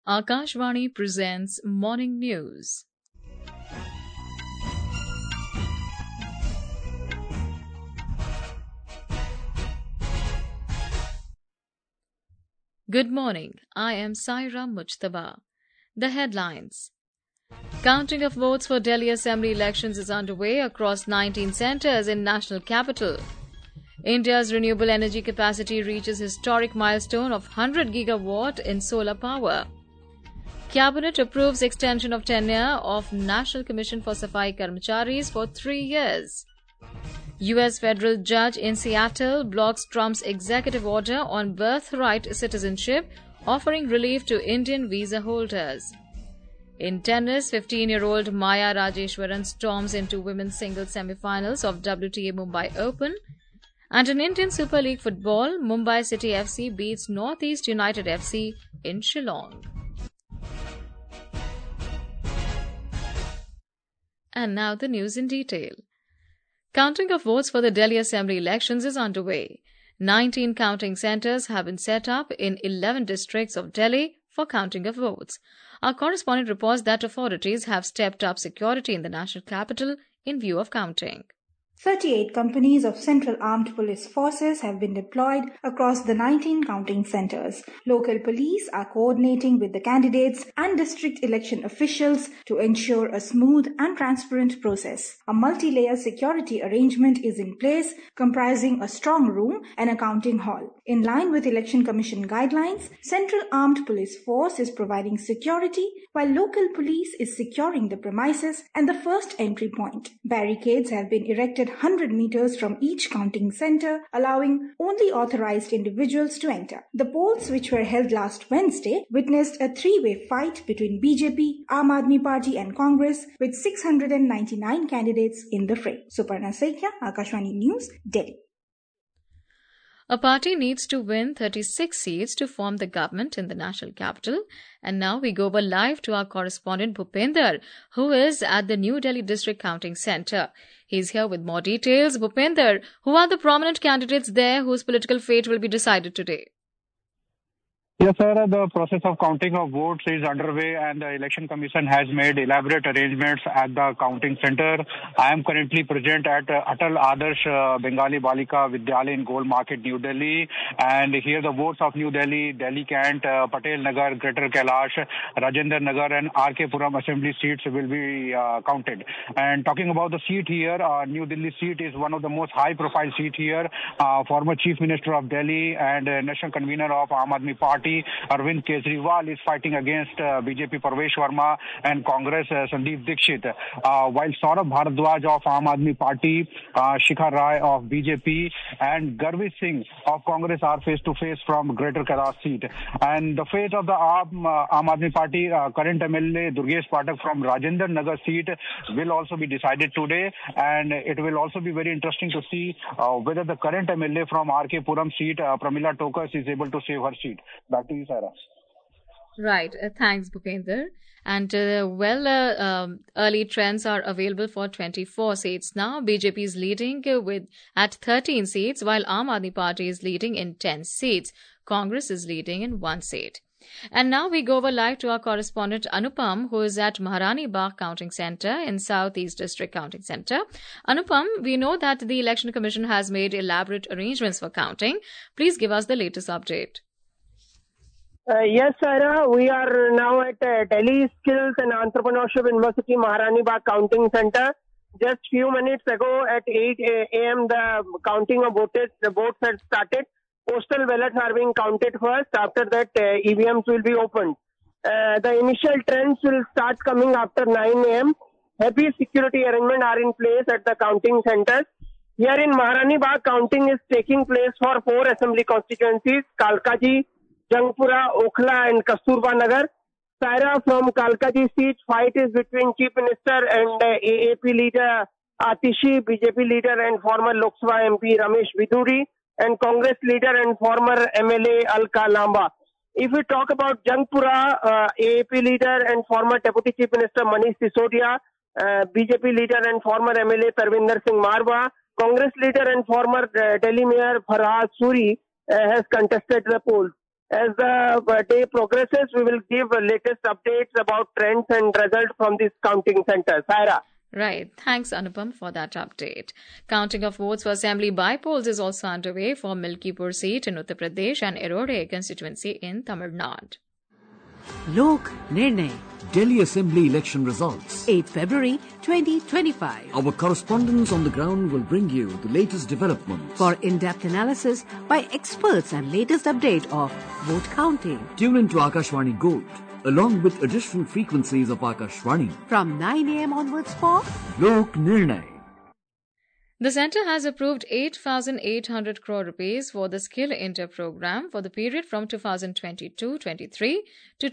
Akashvani presents Morning News. Good morning. I am Saira Mujtaba. The headlines. Counting of votes for Delhi Assembly elections is underway across 19 centres in national capital. India's renewable energy capacity reaches historic milestone of 100 gigawatt in solar power. Cabinet approves extension of tenure of National Commission for Safai Karmacharis for 3 years. U.S. federal judge in Seattle blocks Trump's executive order on birthright citizenship, offering relief to Indian visa holders. In tennis, 15-year-old Maya Rajeshwaran storms into women's singles semi-finals of WTA Mumbai Open. And in Indian Super League football, Mumbai City FC beats Northeast United FC in Shillong. And now the news in detail. Counting of votes for the Delhi Assembly elections is underway. 19 counting centres have been set up in 11 districts of Delhi for counting of votes. Our correspondent reports that authorities have stepped up security in the national capital in view of counting. 38 companies of Central Armed Police Forces have been deployed across the 19 counting centers. Local police are coordinating with the candidates and district election officials to ensure a smooth and transparent process. A multi-layer security arrangement is in place, comprising a strong room and a counting hall. In line with Election Commission guidelines, Central Armed Police Force is providing security while local police is securing the premises and the first entry point. Barricades have been erected 100 meters from each counting center, allowing only authorized individuals to enter. The polls, which were held last Wednesday, witnessed a three-way fight between BJP, Aam Aadmi Party and Congress, with 699 candidates in the fray. Suparna Saikia, Akashvani News, Delhi. A party needs to win 36 seats to form the government in the national capital. And now we go over live to our correspondent Bhupender, who is at the New Delhi District Counting Centre. He's here with more details. Bhupender, who are the prominent candidates there whose political fate will be decided today? Yes, sir. The process of counting of votes is underway and the Election Commission has made elaborate arrangements at the counting center. I am currently present at Atal Adarsh Bengali Balika Vidyalaya in Gold Market, New Delhi. And here the votes of New Delhi, Delhi Kant, Patel Nagar, Greater Kailash, Rajendra Nagar and R.K. Puram assembly seats will be counted. And talking about the seat here, New Delhi seat is one of the most high-profile seat here. Former Chief Minister of Delhi and National Convener of Aam Aadmi Party, Arvind Kejriwal, is fighting against BJP Parvesh Verma and Congress Sandeep Dixit. While Saurabh Bharadwaj of Aam Aadmi Party, Shikhar Rai of BJP and Garvit Singh of Congress are face-to-face from Greater Kailash seat. And the fate of the Aam Aadmi Party current MLA Durgesh Pathak from Rajendra Nagar seat will also be decided today. And it will also be very interesting to see whether the current MLA from R.K. Puram seat, Pramila Tokas, is able to save her seat. Back to you, Sarah. Right. Thanks, Bhupender. And early trends are available for 24 seats now. BJP is leading at 13 seats, while Aam Aadmi Party is leading in 10 seats. Congress is leading in 1 seat. And now we go over live to our correspondent Anupam, who is at Maharani Bagh Counting Centre in Southeast District Counting Centre. Anupam, we know that the Election Commission has made elaborate arrangements for counting. Please give us the latest update. Yes, Sarah. We are now at Delhi Skills and Entrepreneurship University Maharani Bagh Counting Centre. Just few minutes ago at 8 a.m. the counting of votes had started. Postal ballots are being counted first. After that, EVMs will be opened. The initial trends will start coming after 9 a.m. Heavy security arrangements are in place at the counting centres. Here in Maharani Bagh, counting is taking place for 4 assembly constituencies: Kalkaji, Jangpura, Okhla and Kasturba Nagar. Saira, from Kalkaji seat, fight is between Chief Minister and AAP leader Atishi, BJP leader and former Lok Sabha MP Ramesh Viduri, and Congress leader and former MLA Alka Lamba. If we talk about Jangpura, AAP leader and former Deputy Chief Minister Manish Sisodia, BJP leader and former MLA Parvinder Singh Marwa, Congress leader and former Delhi Mayor Farhad Suri has contested the polls. As the day progresses, we will give latest updates about trends and results from this counting center. Saira. Right. Thanks, Anupam, for that update. Counting of votes for assembly by polls is also underway for Milkipur seat in Uttar Pradesh and Erode constituency in Tamil Nadu. Lok Nirnay, Delhi Assembly election results. 8 February 2025. Our correspondents on the ground will bring you the latest developments. For in-depth analysis by experts and latest update of vote counting. Tune in to Akashvani Gold, along with additional frequencies of Akashvani. From 9 a.m. onwards for Lok Nirnay. The centre has approved 8,800 crore rupees for the Skill India program for the period from 2022-23 to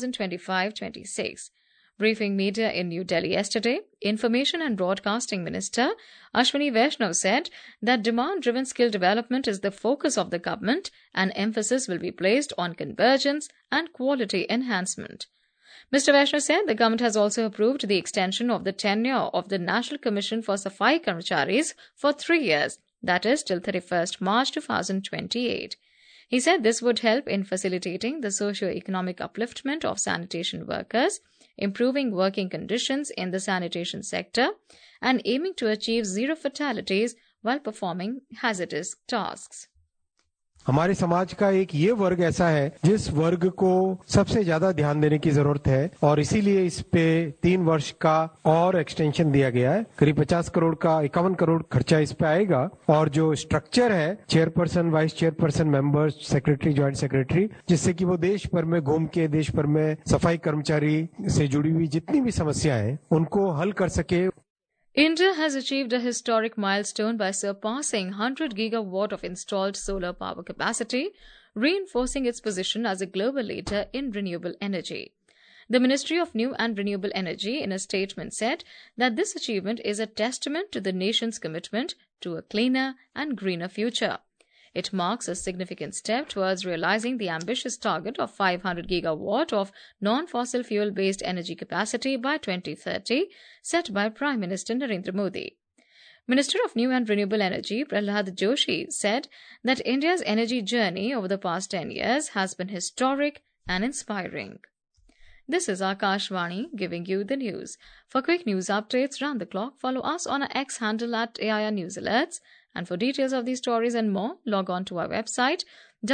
2025-26. Briefing media in New Delhi yesterday, Information and Broadcasting Minister Ashwini Vaishnaw said that demand-driven skill development is the focus of the government and emphasis will be placed on convergence and quality enhancement. Mr. Vaishnaw said the government has also approved the extension of the tenure of the National Commission for Safai Karmacharis for 3 years, that is till 31st March 2028. He said this would help in facilitating the socio-economic upliftment of sanitation workers, improving working conditions in the sanitation sector, and aiming to achieve zero fatalities while performing hazardous tasks. हमारे समाज का एक ये वर्ग ऐसा है जिस वर्ग को सबसे ज्यादा ध्यान देने की जरूरत है और इसीलिए इस पे 3 वर्ष का और एक्सटेंशन दिया गया है. करीब 50 करोड़ का 51 करोड़ खर्चा इस पे आएगा और जो स्ट्रक्चर है chairperson, vice chairperson, members, secretary, joint secretary, जिससे कि वो देश भर में घूम के देश भर में सफाई कर्मचारी से जुड़ी हुई जितनी भी समस्याएं हैं उनको हल कर सके. India has achieved a historic milestone by surpassing 100 gigawatt of installed solar power capacity, reinforcing its position as a global leader in renewable energy. The Ministry of New and Renewable Energy in a statement said that this achievement is a testament to the nation's commitment to a cleaner and greener future. It marks a significant step towards realizing the ambitious target of 500 gigawatt of non-fossil fuel-based energy capacity by 2030 set by Prime Minister Narendra Modi. Minister of New and Renewable Energy Prahlad Joshi said that India's energy journey over the past 10 years has been historic and inspiring. This is Akashvani giving you the news. For quick news updates round the clock, follow us on our X handle at AIR News Alerts. And for details of these stories and more, log on to our website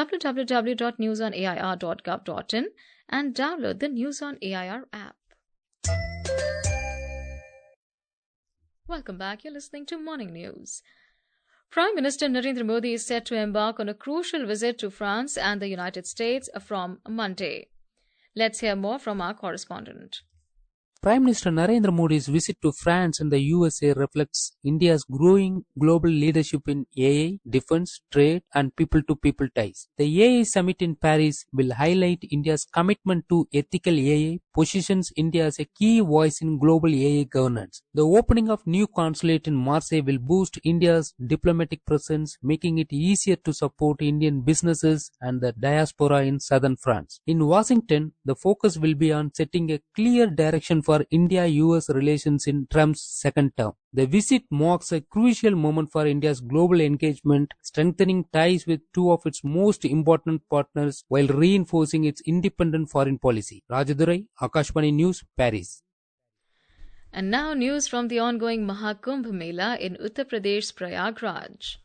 www.newsonair.gov.in and download the News on AIR app. Welcome back. You're listening to Morning News. Prime Minister Narendra Modi is set to embark on a crucial visit to France and the United States from Monday. Let's hear more from our correspondent. Prime Minister Narendra Modi's visit to France and the USA reflects India's growing global leadership in AI, defense, trade, and people-to-people ties. The AI summit in Paris will highlight India's commitment to ethical AI, positions India as a key voice in global AI governance. The opening of new consulate in Marseille will boost India's diplomatic presence, making it easier to support Indian businesses and the diaspora in southern France. In Washington, the focus will be on setting a clear direction for India-US relations in Trump's second term. The visit marks a crucial moment for India's global engagement, strengthening ties with two of its most important partners while reinforcing its independent foreign policy. Rajadurai, Akashvani News, Paris. And now news from the ongoing Mahakumbh Mela in Uttar Pradesh's Prayagraj.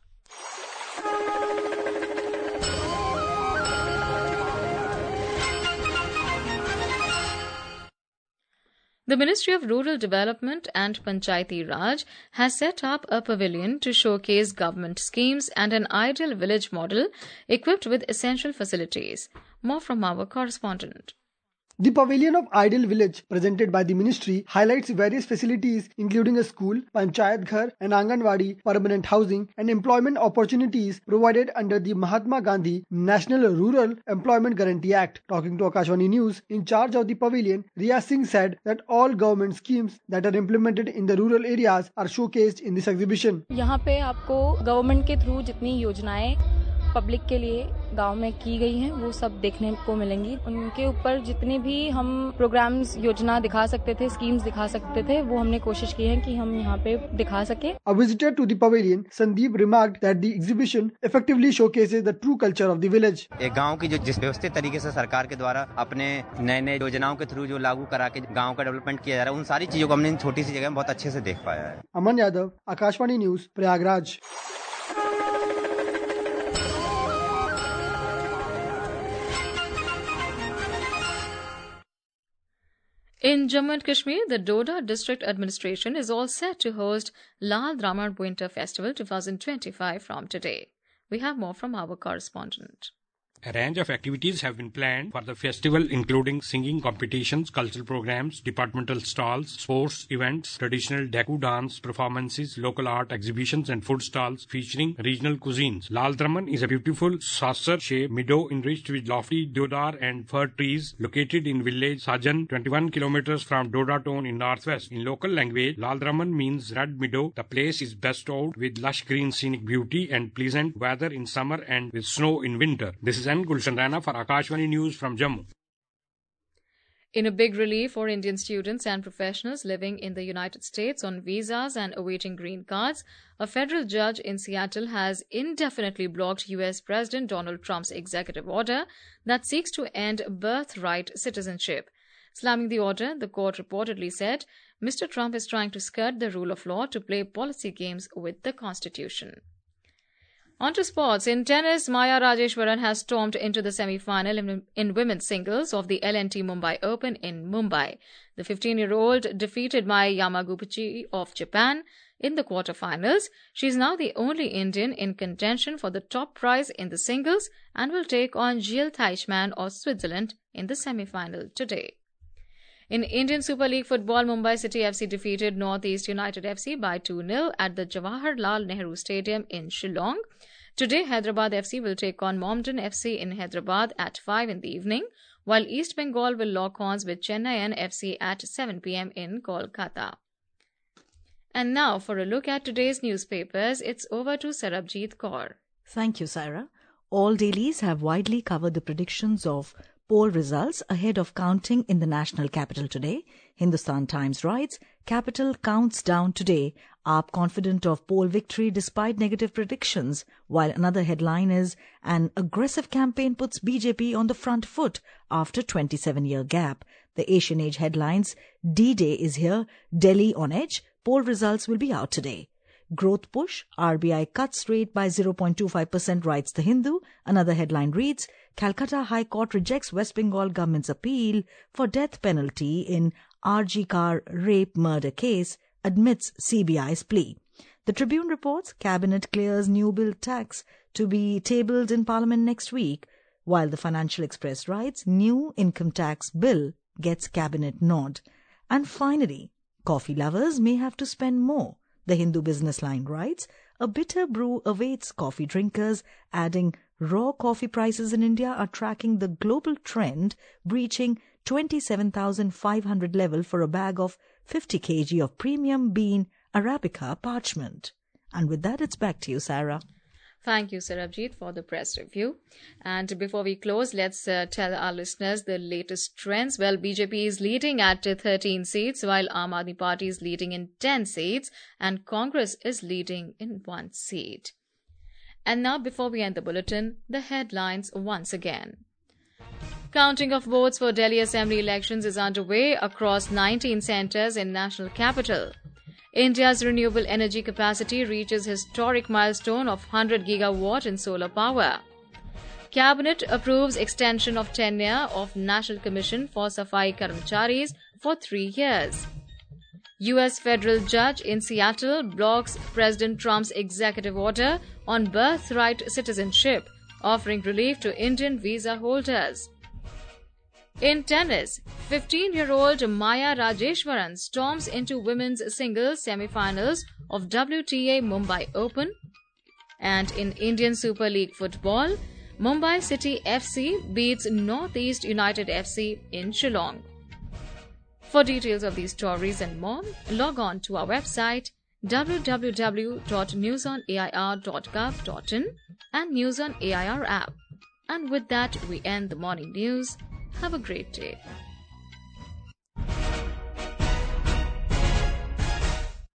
The Ministry of Rural Development and Panchayati Raj has set up a pavilion to showcase government schemes and an ideal village model equipped with essential facilities. More from our correspondent. The Pavilion of Ideal Village, presented by the ministry, highlights various facilities including a school, Panchayat Ghar and Anganwadi, permanent housing and employment opportunities provided under the Mahatma Gandhi National Rural Employment Guarantee Act. Talking to Akashvani News, in charge of the pavilion, Riya Singh said that all government schemes that are implemented in the rural areas are showcased in this exhibition. यहाँ पे आपको government के through जितनी योजनाएं public के लिए गांव में की गई हैं वो सब देखने को मिलेंगी। उनके ऊपर जितने भी हम प्रोग्राम्स योजना दिखा सकते थे, स्कीम्स दिखा सकते थे, वो हमने कोशिश की है कि हम यहाँ पे दिखा सके। A visitor to the pavilion, Sandeep remarked that the exhibition effectively showcases the true culture of the village. एक गांव की जो जिस व्यवस्थित तरीके से सरकार के द्वारा अपने नए योजनाओं के थ्रू जो लागू करा के गांव का डेवलपमेंट किया जा रहा है, उन सारी चीजों को हमने इन छोटी सी जगह में बहुत अच्छे से देख पाया है। Aman Yadav, Akashvani news, Prayagraj. In Jammu and Kashmir, the Doda District Administration is all set to host Lal Draman Winter Festival 2025 from today. We have more from our correspondent. A range of activities have been planned for the festival, including singing competitions, cultural programs, departmental stalls, sports events, traditional Daku dance performances, local art exhibitions and food stalls featuring regional cuisines. Lal Draman is a beautiful saucer-shaped meadow enriched with lofty deodar and fir trees located in village Sajan, 21 kilometers from Doda town in northwest. In local language, Lal Draman means red meadow. The place is bestowed with lush green scenic beauty and pleasant weather in summer and with snow in winter. This is Gulshan Rana for Akashvani News from Jammu. In a big relief for Indian students and professionals living in the United States on visas and awaiting green cards, a federal judge in Seattle has indefinitely blocked U.S. President Donald Trump's executive order that seeks to end birthright citizenship. Slamming the order, the court reportedly said, Mr. Trump is trying to skirt the rule of law to play policy games with the Constitution. On to sports. In tennis, Maya Rajeshwaran has stormed into the semi-final in women's singles of the L&T Mumbai Open in Mumbai. The 15-year-old defeated Mai Yamaguchi of Japan in the quarterfinals. She is now the only Indian in contention for the top prize in the singles and will take on Jill Teichmann of Switzerland in the semi-final today. In Indian Super League football, Mumbai City FC defeated Northeast United FC by 2-0 at the Jawaharlal Nehru Stadium in Shillong. Today, Hyderabad FC will take on Mohammedan FC in Hyderabad at 5 in the evening, while East Bengal will lock horns with Chennaiyin FC at 7 p.m. in Kolkata. And now, for a look at today's newspapers, it's over to Sarabjit Kaur. Thank you, Saira. All dailies have widely covered the predictions of poll results ahead of counting in the national capital today. Hindustan Times writes, Capital counts down today. AAP confident of poll victory despite negative predictions, while another headline is, an aggressive campaign puts BJP on the front foot after 27-year gap. The Asian Age headlines, D-Day is here, Delhi on edge, poll results will be out today. Growth push, RBI cuts rate by 0.25%, writes The Hindu. Another headline reads, Calcutta High Court rejects West Bengal government's appeal for death penalty in RG Kar rape murder case, admits CBI's plea. The Tribune reports Cabinet clears new bill tax to be tabled in Parliament next week, while the Financial Express writes new income tax bill gets Cabinet nod. And finally, coffee lovers may have to spend more. The Hindu Business Line writes, a bitter brew awaits coffee drinkers, adding raw coffee prices in India are tracking the global trend, breaching 27,500 level for a bag of 50 kg of premium bean Arabica parchment. And with that, it's back to you, Sarah. Thank you, Sarabjit, for the press review. And before we close, let's tell our listeners the latest trends. Well, BJP is leading at 13 seats, while Aam Aadmi Party is leading in 10 seats, and Congress is leading in 1 seat. And now, before we end the bulletin, the headlines once again. Counting of votes for Delhi Assembly elections is underway across 19 centres in national capital. India's renewable energy capacity reaches historic milestone of 100 gigawatt in solar power. Cabinet approves extension of tenure of National Commission for Safai Karmacharis for 3 years. U.S. federal judge in Seattle blocks President Trump's executive order on birthright citizenship, offering relief to Indian visa holders. In tennis, 15-year-old Maya Rajeshwaran storms into women's singles semi-finals of WTA Mumbai Open. And in Indian Super League football, Mumbai City FC beats Northeast United FC in Shillong. For details of these stories and more, log on to our website www.newsonair.gov.in and News on AIR app. And with that, we end the morning news. Have a great day.